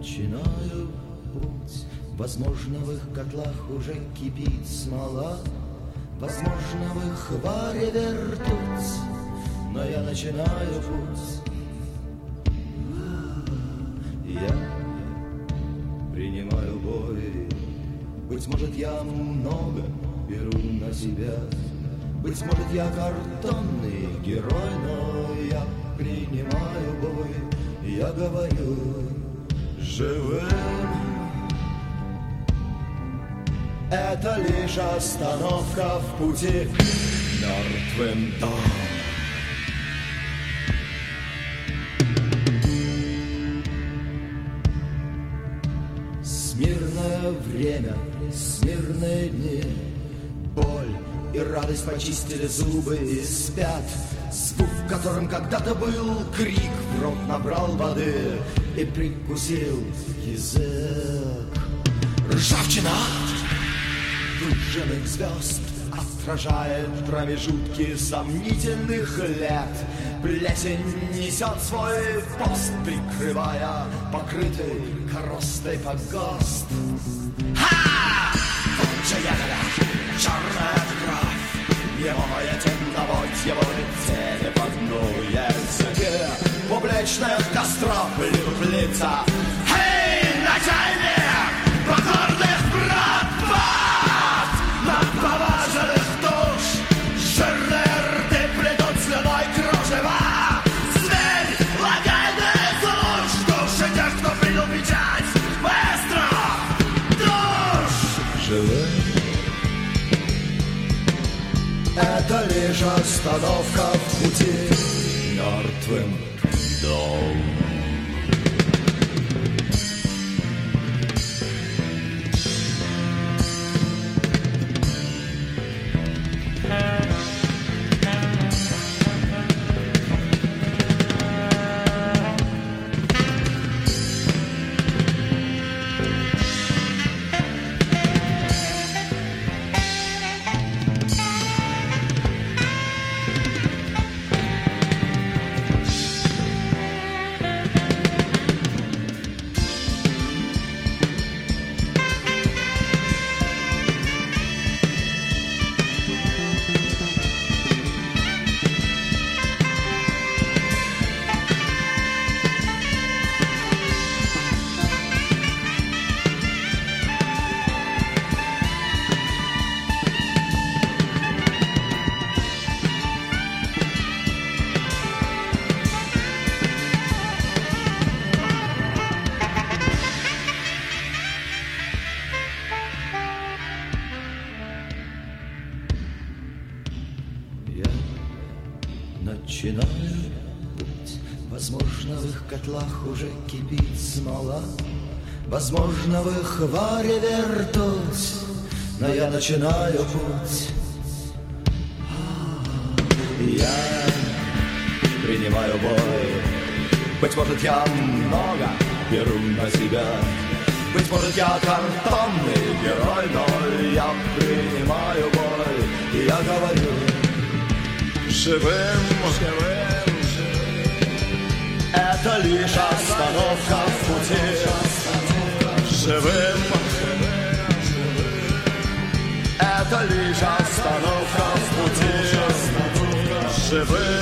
Начинаю путь, возможно, в их котлах уже кипит смола, возможно, в их варе вертуть, но я начинаю путь. Я принимаю бой, быть может, я много беру на себя, быть может, я картонный герой, но я принимаю бой, я говорю живым. Это лишь остановка в пути мертвым дом. Смирное время, смирные дни, боль и радость почистили зубы и спят. Звук, в котором когда-то был крик, в рот набрал воды и прикусил язык. Ржавчина выжженных звезд отражает промежутки сомнительных лет. Плесень несет свой пост, прикрывая покрытый коростой погост. Ха! Вот же ягода, черная кровь, немое темноводье в тени по дну языке. Публичных костров плюют лица. Эй, начальник! Покорных братват! Над поваженных душ жирные рты плетут слюной кружева. Зверь, логайный служ, души тех, кто принял печать быстро душ. Живым. Это лишь остановка в пути мертвым дом. Начинаю путь, возможно, в их котлах уже кипит смола, возможно, в их варе вертуть, но я начинаю путь. Я принимаю бой, быть может, я много беру на себя, быть может, я картонный герой, но я принимаю бой, и я говорю живым. Это лишь остановка в пути живым. Это лишь остановка в пути живым.